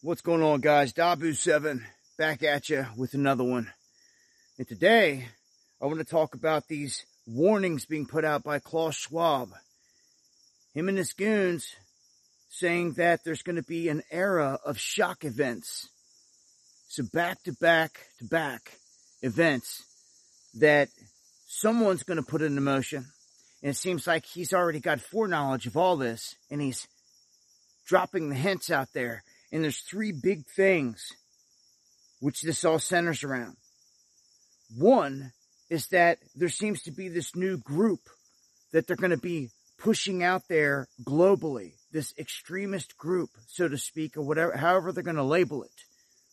What's going on, guys? Dabu7 back at you with another one. And today, I want to talk about these warnings being put out by Klaus Schwab. Him and his goons saying that there's going to be an era of shock events. So back-to-back events that someone's going to put into motion. And it seems like he's already got foreknowledge of all this, and he's dropping the hints out there. And there's three big things which this all centers around. One is that there seems to be this new group that they're going to be pushing out there globally. This extremist group, so to speak, or whatever, however they're going to label it.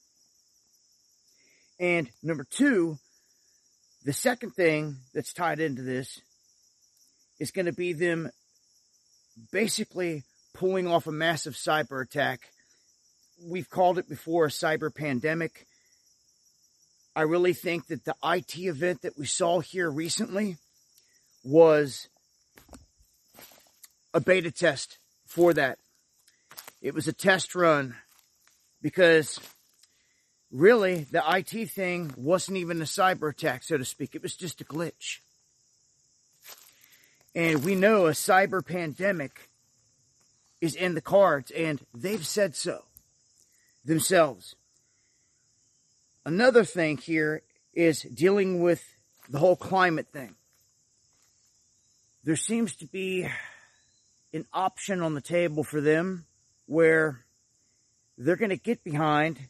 And number two, the second thing that's tied into this is going to be them basically pulling off a massive cyber attack. We've called it before a cyber pandemic. I really think that the IT event that we saw here recently was a beta test for that. It was a test run because really the IT thing wasn't even a cyber attack, so to speak. It was just a glitch. And we know a cyber pandemic is in the cards, and they've said so themselves. Another thing here is dealing with the whole climate thing. There seems to be an option on the table for them where they're going to get behind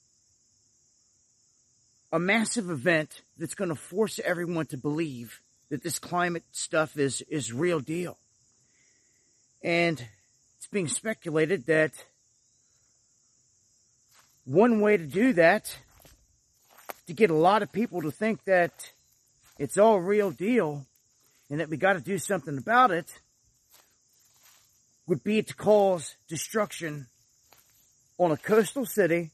a massive event that's going to force everyone to believe that this climate stuff is real deal. And it's being speculated that one way to do that, to get a lot of people to think that it's all real deal and that we got to do something about it, would be to cause destruction on a coastal city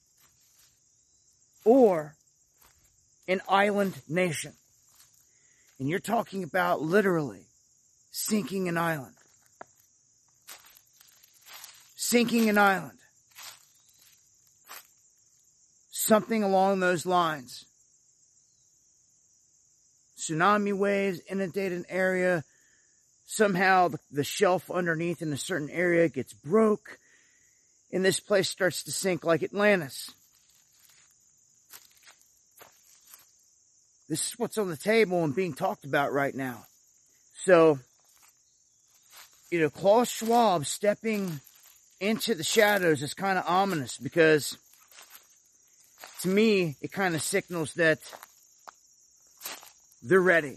or an island nation. And you're talking about literally sinking an island. Sinking an island. Something along those lines. Tsunami waves inundate an area. Somehow the shelf underneath in a certain area gets broke. And this place starts to sink like Atlantis. This is what's on the table and being talked about right now. So, Klaus Schwab stepping into the shadows is kind of ominous because to me, it kind of signals that they're ready.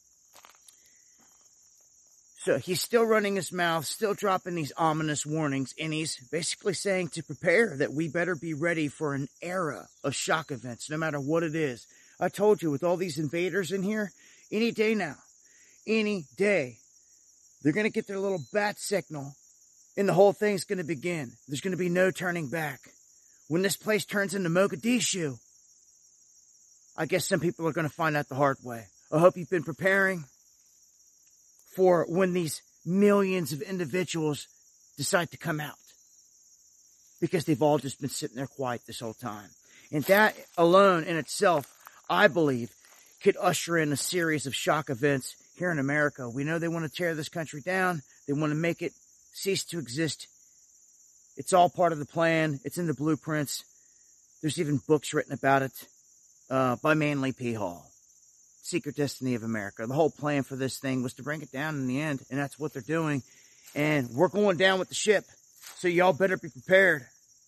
So he's still running his mouth, still dropping these ominous warnings, and he's basically saying to prepare that we better be ready for an era of shock events, no matter what it is. I told you, with all these invaders in here, any day now, any day, they're going to get their little bat signal, and the whole thing's going to begin. There's going to be no turning back. When this place turns into Mogadishu, I guess some people are going to find out the hard way. I hope you've been preparing for when these millions of individuals decide to come out. Because they've all just been sitting there quiet this whole time. And that alone in itself, I believe, could usher in a series of shock events here in America. We know they want to tear this country down. They want to make it cease to exist. It's all part of the plan. It's in the blueprints. There's even books written about it by Manly P. Hall. Secret Destiny of America. The whole plan for this thing was to bring it down in the end, and that's what they're doing. And we're going down with the ship, so y'all better be prepared.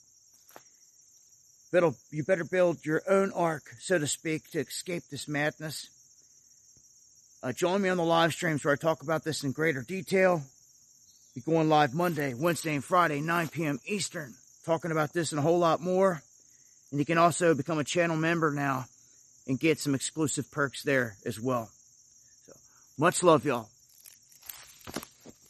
You better build your own ark, so to speak, to escape this madness. Join me on the live streams where I talk about this in greater detail. Be going live Monday, Wednesday, and Friday, 9 p.m. Eastern, talking about this and a whole lot more. And you can also become a channel member now and get some exclusive perks there as well. So, much love, y'all.